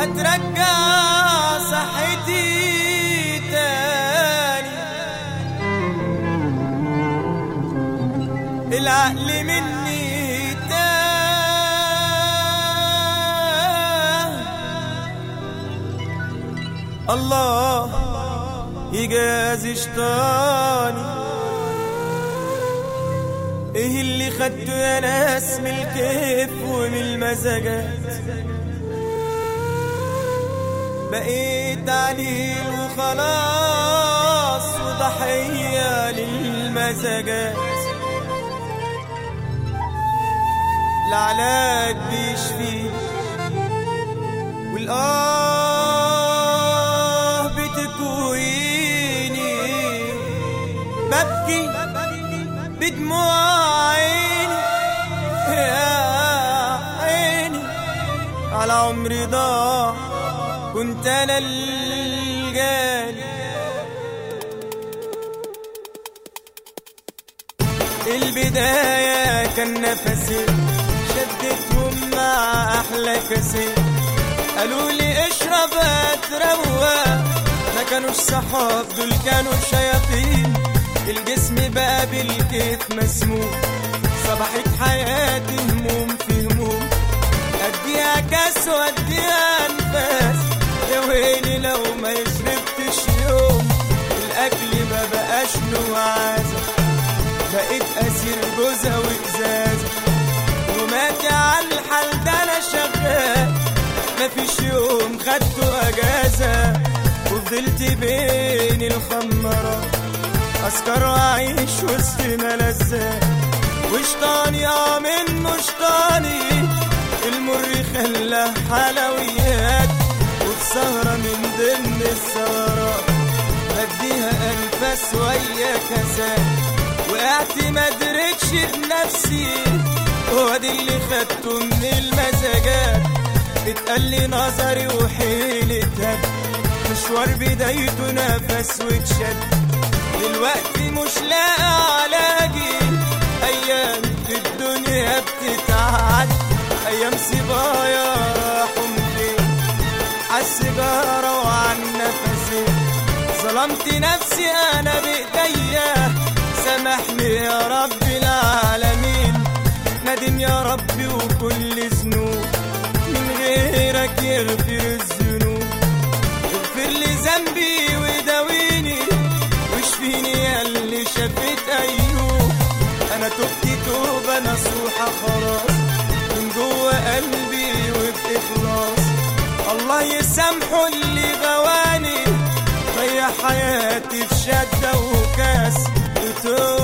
ترجع صحتي تاني، العقل مني تاه. الله يجازي شيطاني، ايه اللي خدته يا ناس من الكيف ومن المزاجات؟ بقيت عليل وخلاص وضحية للمزاجات. العلاج بيشفي والآه بتكويني، ببكي بدموع عيني يا عيني على عمري ضاع، كنت أنا الجاني. البداية كان نفسي شدتهم مع أحلى كاسين، قالوا لي اشرب هتروق، ما كانوش صحاب دول كانوا شياطين. الجسم بقى بالكيف مسموم، صبحت حياتي هموم في هموم، اديها كاس واديها انفاس. يا ويلي لو ما يشربتش يوم، الاكل ما بقاش له عازة، بقيت اسير جوزة وازازة. وماتي على الحال ده انا شغال، مفيش يوم خدته اجازة، وفضلت بين الخمرات أسكر وأعيش وسط ملذات. وشطاني منه شطاني، المر خلاه حلويات. وفي سهرة من ضمن السهرات بديها أنفاس ويا كاسات، وقعت مدركش بنفسي، وادي اللي خدته من المزاجات. اتقلي نظري وحيلتها، مشوار بدايته نفس واتشد، دلوقتي مش لاقى علاجي. ايام في الدنيا بتتعد، ايام صبايا راحوا فين، عالسيجارة وعن نفسي. ظلمت نفسي انا بايديا، سامحني يا رب العالمين. ندم يا ربي وكل ذنوب، من غيرك يغفر الذنوب. اغفر لي ذنبي وداويني، واشفيني يا اللي شافت ايوب. انا تبت توبة نصوحة خلاص من جوه قلبي وبإخلاص. الله يسامحه اللي غواني، ضيع حياتي في شدة وكاس وتوب.